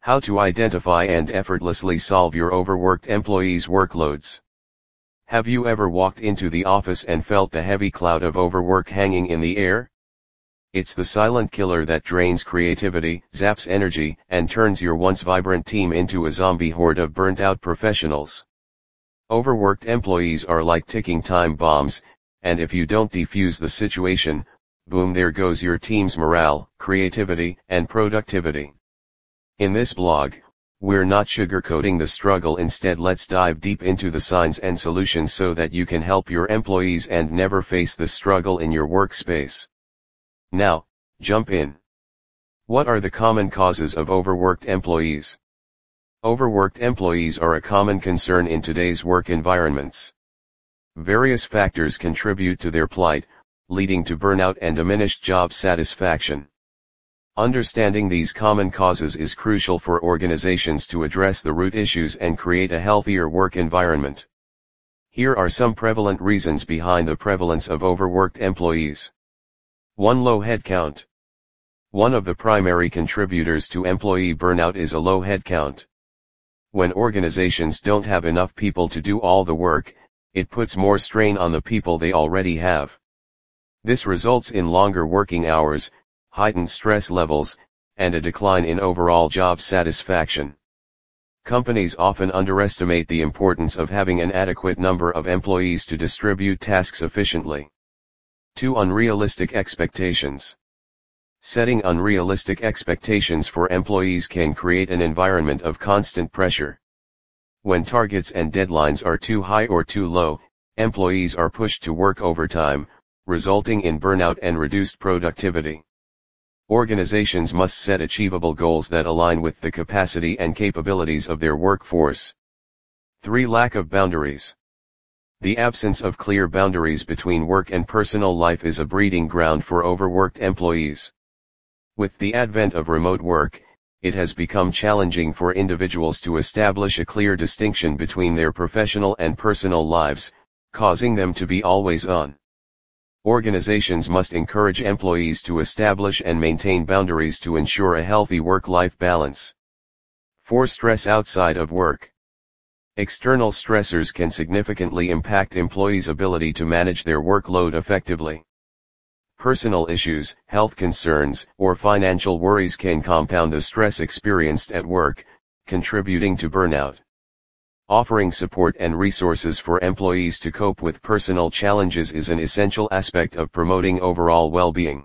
How to identify and effortlessly solve your overworked employees' workloads. Have you ever walked into the office and felt the heavy cloud of overwork hanging in the air? It's the silent killer that drains creativity, zaps energy, and turns your once vibrant team into a zombie horde of burnt-out professionals. Overworked employees are like ticking time bombs, and if you don't defuse the situation, boom, there goes your team's morale, creativity, and productivity. In this blog, we're not sugarcoating the struggle. Instead, let's dive deep into the signs and solutions so that you can help your employees and never face the struggle in your workspace. Now, jump in. What are the common causes of overworked employees? Overworked employees are a common concern in today's work environments. Various factors contribute to their plight, leading to burnout and diminished job satisfaction. Understanding these common causes is crucial for organizations to address the root issues and create a healthier work environment. Here are some prevalent reasons behind the prevalence of overworked employees. 1. Low headcount. One of the primary contributors to employee burnout is a low headcount. When organizations don't have enough people to do all the work, it puts more strain on the people they already have. This results in longer working hours, heightened stress levels, and a decline in overall job satisfaction. Companies often underestimate the importance of having an adequate number of employees to distribute tasks efficiently. 2. Unrealistic expectations. Setting unrealistic expectations for employees can create an environment of constant pressure. When targets and deadlines are too high or too low, employees are pushed to work overtime, resulting in burnout and reduced productivity. Organizations must set achievable goals that align with the capacity and capabilities of their workforce. 3. Lack of boundaries. The absence of clear boundaries between work and personal life is a breeding ground for overworked employees. With the advent of remote work, it has become challenging for individuals to establish a clear distinction between their professional and personal lives, causing them to be always on. Organizations must encourage employees to establish and maintain boundaries to ensure a healthy work-life balance. 4. Stress outside of work. External stressors can significantly impact employees' ability to manage their workload effectively. Personal issues, health concerns, or financial worries can compound the stress experienced at work, contributing to burnout. Offering support and resources for employees to cope with personal challenges is an essential aspect of promoting overall well-being.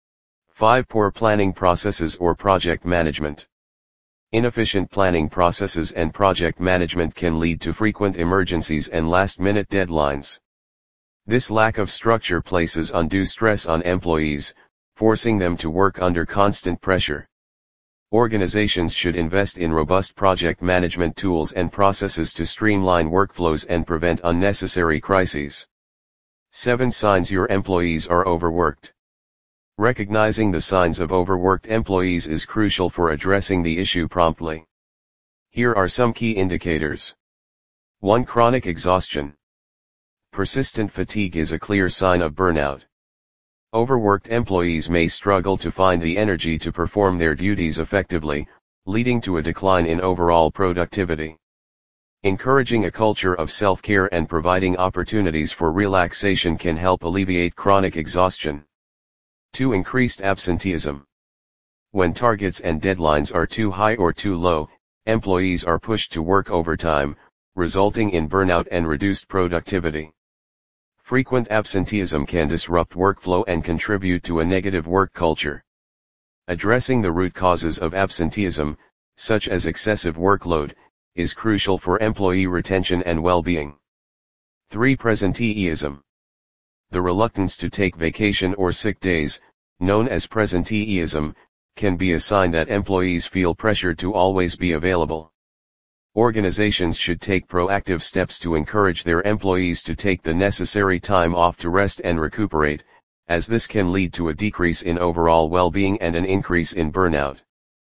5. Poor planning processes or project management. Inefficient planning processes and project management can lead to frequent emergencies and last-minute deadlines. This lack of structure places undue stress on employees, forcing them to work under constant pressure. Organizations should invest in robust project management tools and processes to streamline workflows and prevent unnecessary crises. 7. Signs your employees are overworked. Recognizing the signs of overworked employees is crucial for addressing the issue promptly. Here are some key indicators. 1. Chronic exhaustion. Persistent fatigue is a clear sign of burnout. Overworked employees may struggle to find the energy to perform their duties effectively, leading to a decline in overall productivity. Encouraging a culture of self-care and providing opportunities for relaxation can help alleviate chronic exhaustion. 2. Increased absenteeism. When targets and deadlines are too high or too low, employees are pushed to work overtime, resulting in burnout and reduced productivity. Frequent absenteeism can disrupt workflow and contribute to a negative work culture. Addressing the root causes of absenteeism, such as excessive workload, is crucial for employee retention and well-being. 3. Presenteeism. The reluctance to take vacation or sick days, known as presenteeism, can be a sign that employees feel pressured to always be available. Organizations should take proactive steps to encourage their employees to take the necessary time off to rest and recuperate, as this can lead to a decrease in overall well-being and an increase in burnout.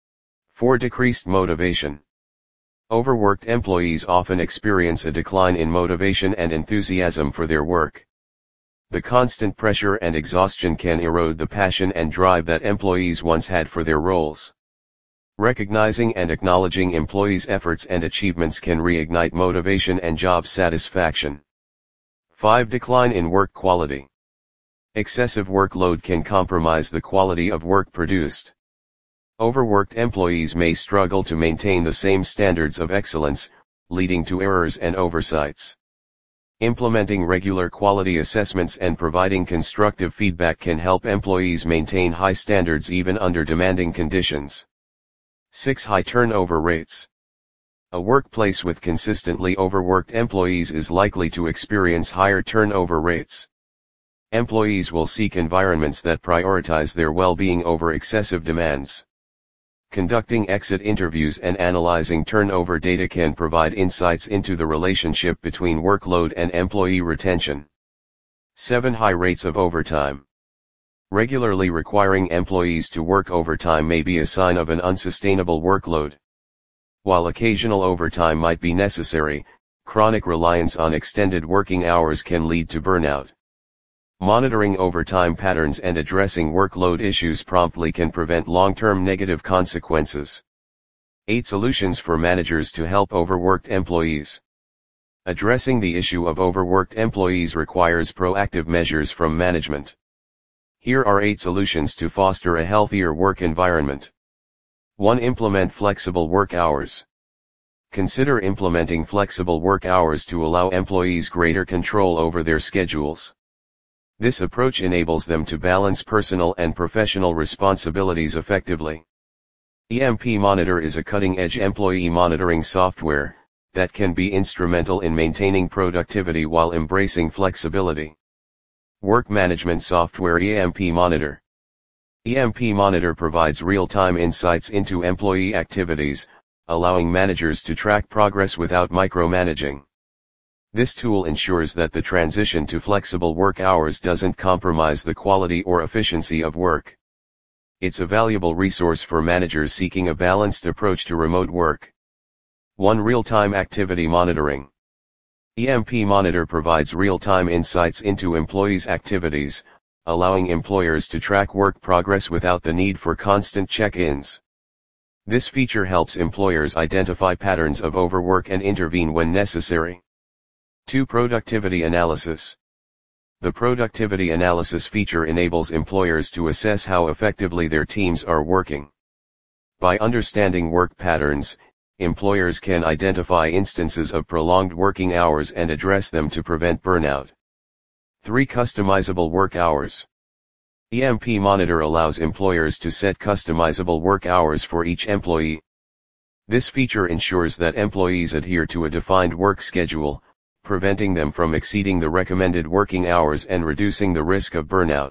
4. Decreased motivation. Overworked employees often experience a decline in motivation and enthusiasm for their work. The constant pressure and exhaustion can erode the passion and drive that employees once had for their roles. Recognizing and acknowledging employees' efforts and achievements can reignite motivation and job satisfaction. 5. Decline in work quality. Excessive workload can compromise the quality of work produced. Overworked employees may struggle to maintain the same standards of excellence, leading to errors and oversights. Implementing regular quality assessments and providing constructive feedback can help employees maintain high standards even under demanding conditions. 6. High turnover rates. A workplace with consistently overworked employees is likely to experience higher turnover rates. Employees will seek environments that prioritize their well-being over excessive demands. Conducting exit interviews and analyzing turnover data can provide insights into the relationship between workload and employee retention. 7. High rates of overtime. Regularly requiring employees to work overtime may be a sign of an unsustainable workload. While occasional overtime might be necessary, chronic reliance on extended working hours can lead to burnout. Monitoring overtime patterns and addressing workload issues promptly can prevent long-term negative consequences. 8. Solutions for managers to help overworked employees. Addressing the issue of overworked employees requires proactive measures from management. Here are 8 solutions to foster a healthier work environment. 1. Implement flexible work hours. Consider implementing flexible work hours to allow employees greater control over their schedules. This approach enables them to balance personal and professional responsibilities effectively. EMP Monitor is a cutting-edge employee monitoring software that can be instrumental in maintaining productivity while embracing flexibility. Work management software EMP Monitor. EMP Monitor provides real-time insights into employee activities, allowing managers to track progress without micromanaging. This tool ensures that the transition to flexible work hours doesn't compromise the quality or efficiency of work. It's a valuable resource for managers seeking a balanced approach to remote work. 1. Real-time activity monitoring. EMP Monitor provides real-time insights into employees' activities, allowing employers to track work progress without the need for constant check-ins. This feature helps employers identify patterns of overwork and intervene when necessary. 2. Productivity analysis. The productivity analysis feature enables employers to assess how effectively their teams are working. By understanding work patterns, employers can identify instances of prolonged working hours and address them to prevent burnout. 3. Customizable work hours. EMP Monitor allows employers to set customizable work hours for each employee. This feature ensures that employees adhere to a defined work schedule, preventing them from exceeding the recommended working hours and reducing the risk of burnout.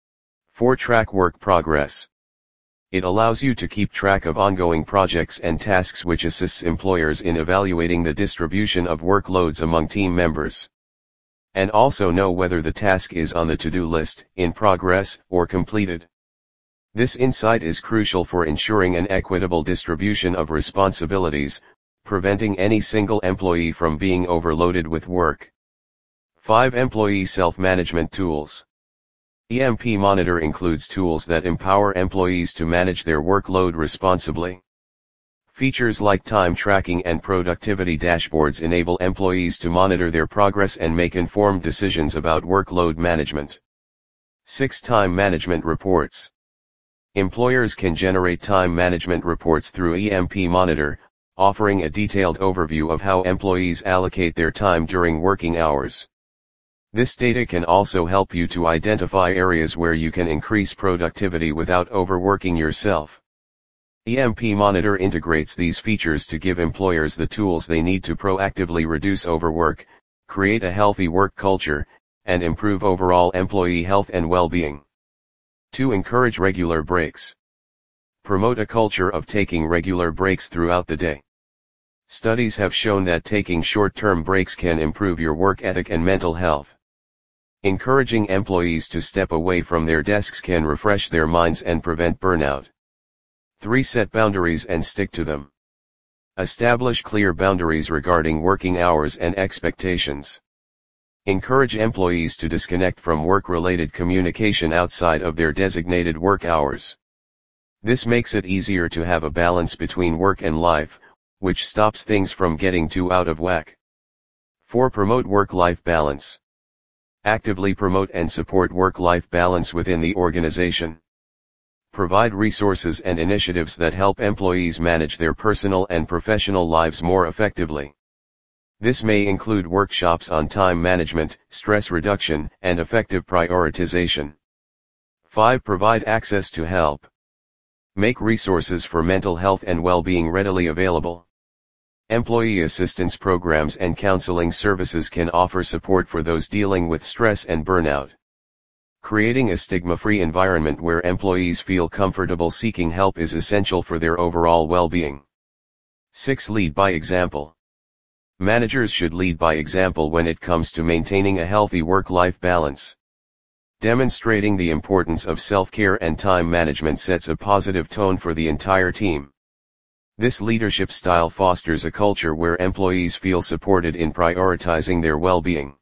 4. Track work progress. It allows you to keep track of ongoing projects and tasks, which assists employers in evaluating the distribution of workloads among team members. And also know whether the task is on the to-do list, in progress, or completed. This insight is crucial for ensuring an equitable distribution of responsibilities, preventing any single employee from being overloaded with work. 5. Employee self-management tools. EMP Monitor includes tools that empower employees to manage their workload responsibly. Features like time tracking and productivity dashboards enable employees to monitor their progress and make informed decisions about workload management. 6. Time management reports. Employers can generate time management reports through EMP Monitor, offering a detailed overview of how employees allocate their time during working hours. This data can also help you to identify areas where you can increase productivity without overworking yourself. EMP Monitor integrates these features to give employers the tools they need to proactively reduce overwork, create a healthy work culture, and improve overall employee health and well-being. 2. Encourage regular breaks. Promote a culture of taking regular breaks throughout the day. Studies have shown that taking short-term breaks can improve your work ethic and mental health. Encouraging employees to step away from their desks can refresh their minds and prevent burnout. 3. Set boundaries and stick to them. Establish clear boundaries regarding working hours and expectations. Encourage employees to disconnect from work-related communication outside of their designated work hours. This makes it easier to have a balance between work and life, which stops things from getting too out of whack. 4. Promote work-life balance. Actively promote and support work-life balance within the organization. Provide resources and initiatives that help employees manage their personal and professional lives more effectively. This may include workshops on time management, stress reduction, and effective prioritization. 5. Provide access to help. Make resources for mental health and well-being readily available. Employee assistance programs and counseling services can offer support for those dealing with stress and burnout. Creating a stigma-free environment where employees feel comfortable seeking help is essential for their overall well-being. 6. Lead by example. Managers should lead by example when it comes to maintaining a healthy work-life balance. Demonstrating the importance of self-care and time management sets a positive tone for the entire team. This leadership style fosters a culture where employees feel supported in prioritizing their well-being.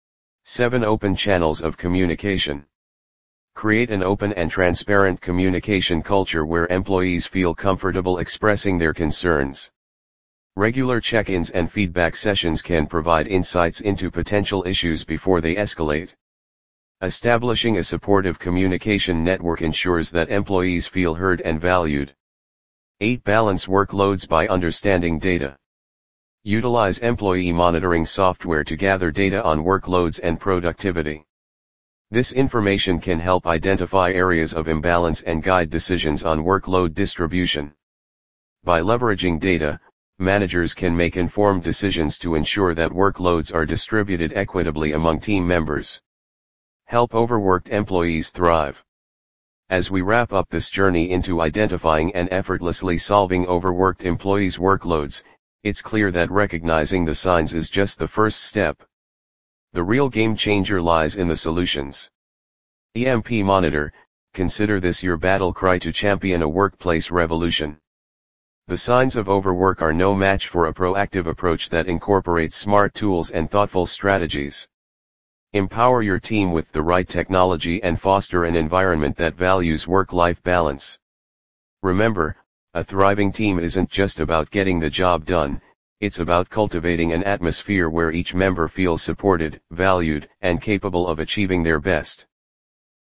7. Open channels of communication. Create an open and transparent communication culture where employees feel comfortable expressing their concerns. Regular check-ins and feedback sessions can provide insights into potential issues before they escalate. Establishing a supportive communication network ensures that employees feel heard and valued. 8. Balance workloads by understanding data. Utilize employee monitoring software to gather data on workloads and productivity. This information can help identify areas of imbalance and guide decisions on workload distribution. By leveraging data, managers can make informed decisions to ensure that workloads are distributed equitably among team members. Help overworked employees thrive. As we wrap up this journey into identifying and effortlessly solving overworked employees' workloads, it's clear that recognizing the signs is just the first step. The real game changer lies in the solutions. EMP Monitor, consider this your battle cry to champion a workplace revolution. The signs of overwork are no match for a proactive approach that incorporates smart tools and thoughtful strategies. Empower your team with the right technology and foster an environment that values work-life balance. Remember, a thriving team isn't just about getting the job done, it's about cultivating an atmosphere where each member feels supported, valued, and capable of achieving their best.